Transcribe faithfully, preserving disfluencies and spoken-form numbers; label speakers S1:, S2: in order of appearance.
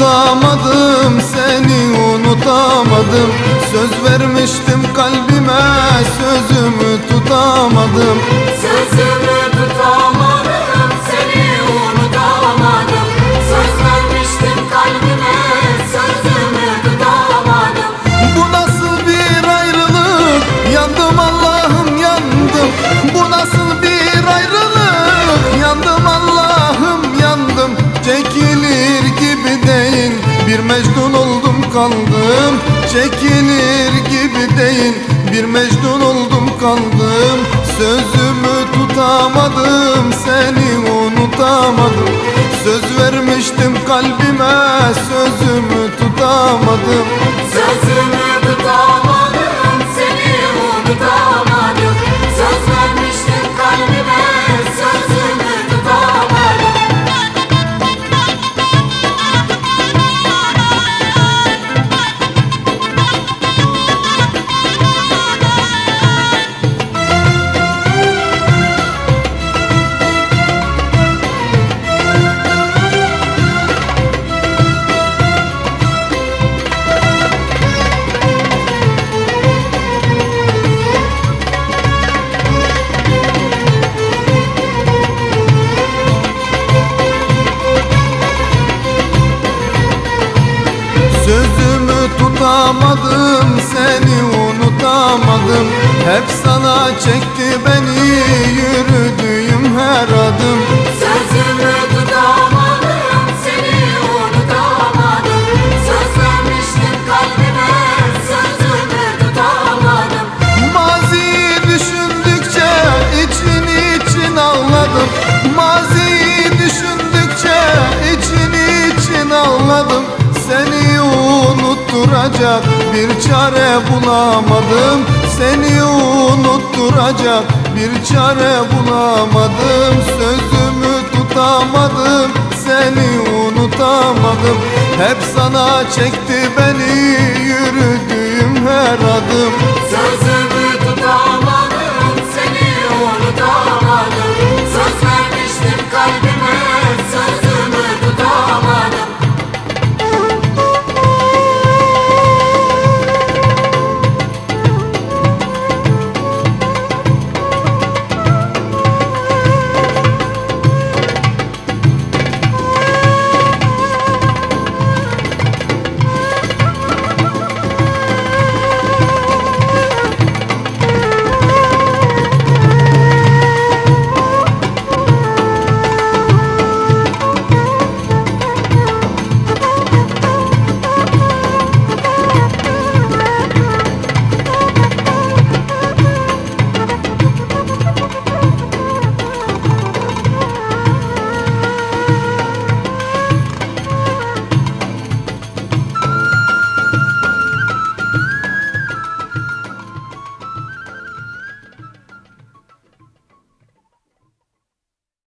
S1: tutamadım, seni unutamadım. Söz vermiştim kalbime, sözümü tutamadım.
S2: Sözümü tutamadım, seni unutamadım. Söz vermiştim kalbime, sözümü tutamadım.
S1: Bu nasıl bir ayrılık, yandım Allah'ım yandım. Bu nasıl bir ayrılık, yandım Allah'ım yandım. Çekilir gibi değil, bir Mecnun oldum kaldım. Çekilir gibi değil, bir Mecnun oldum kaldım. Sözümü tutamadım, seni unutamadım. Söz vermiştim kalbime, sözümü tutamadım.
S2: Sözümü tutamadım, seni unutamadım. Söz vermiştim kalbime, sözümü tutamadım.
S1: Sözümü tutamadım, seni unutamadım. Hep sana çekti beni yürüdüğüm her adım.
S2: Sözümü tutamadım, seni unutamadım. Söz vermiştim kalbime, sözümü tutamadım.
S1: Maziyi düşündükçe için için ağladım. Maziyi düşündükçe için için ağladım. Seni unutturacak bir çare bulamadım. Seni unutturacak bir çare bulamadım. Sözümü tutamadım, seni unutamadım. Hep sana çekti beni yürüdüğüm her adım.
S2: Sözümü